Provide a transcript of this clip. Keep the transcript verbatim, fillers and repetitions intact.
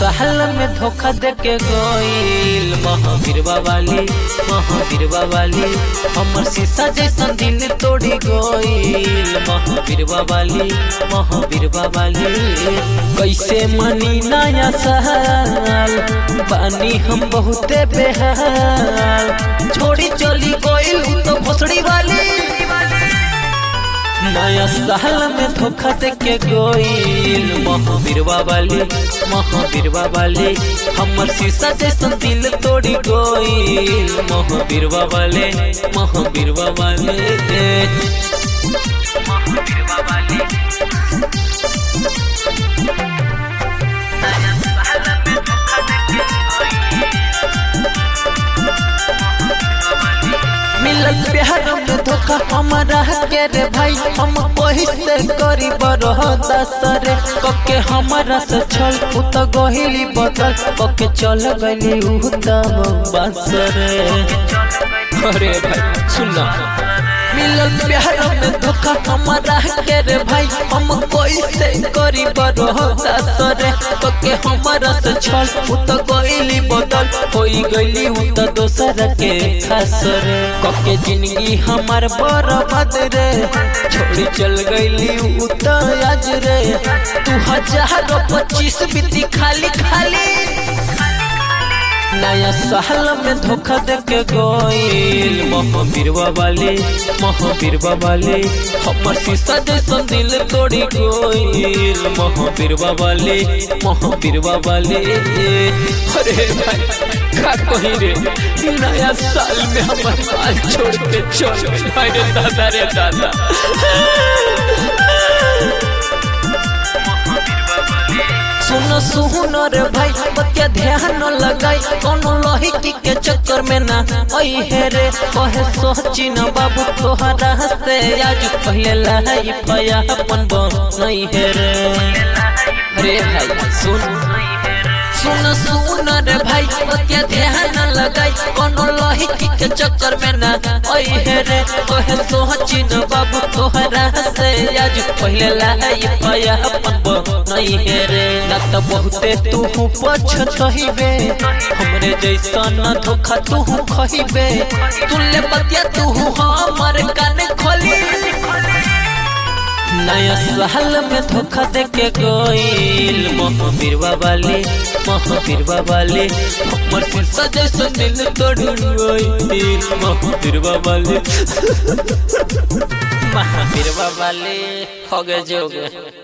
साल में धोखा देके गइल महावीर वाली महावीर वाली हमर शीशा जैसन दिल तोड़ी गइल महावीर वाली महावीर वाली कैसे मनी नया साल बानी हम बहुते बेहाल छोड़ी चली गइल तो भोसड़ी वाली नया साल में धोखा देके गइल महावीर वाली महावीर वाली हमर शीशा जैसन दिल तोड़ी गइल महावीर वाली महावीर वाली मिलल प्यार में धोखा हमारा के रे भाई हम कोई से करी बरहदा सरे कके हमारा से छल उत गहिली बदल कके चल गइली उत बसरे अरे भाई सुनना मिलल प्यार में धोखा हमारा के रे भाई हम कोई से करी बरहदा सरे कके हमारा से छल उत गइली बदल होई गइली उत दोसर के खासरे कके जिंदगी हमार बर्बाद रे छोड़ी चल गइली उत आज रे तू हजार पच्चीस बीती खाली खाली नया साल में धोखा देके गइल महावीर वाली महावीर वाली हमर शीशा जैसन दिल तोड़ी गइल महावीर वाली महावीर वाली अरे भाई का कही रे नया साल में हमर हाल छोड़ के चल अरे दादा रे दादा सुनो सुनो रे भाई बतिया ध्यान लगाई कोनो लहिकी के चक्कर में ना आई है रे कहे सोची न बाबू तोहरा से आज पहले लाई पाया अपन नहीं है रे अरे भाई सुन सुन सुन रे भाई बतिया ध्यान लगाई कोनो लहिकी के चक्कर में ना आई है रे कहे सोची न बाबू तोहरा से आज पहले लाई पाया अपन नहीं है रे ना तो बहुते तू पछतहिबे हमरे जैसा ना धोखा तू खहिबे तुले बतिया तू हमर कान खोली नया साल में धोखा देके गइल महावीर वाली महावीर वाली हमर शीशा जैसन दिल तोड़ी गइल महावीर वाली महावीर वाली हो गए जो गए।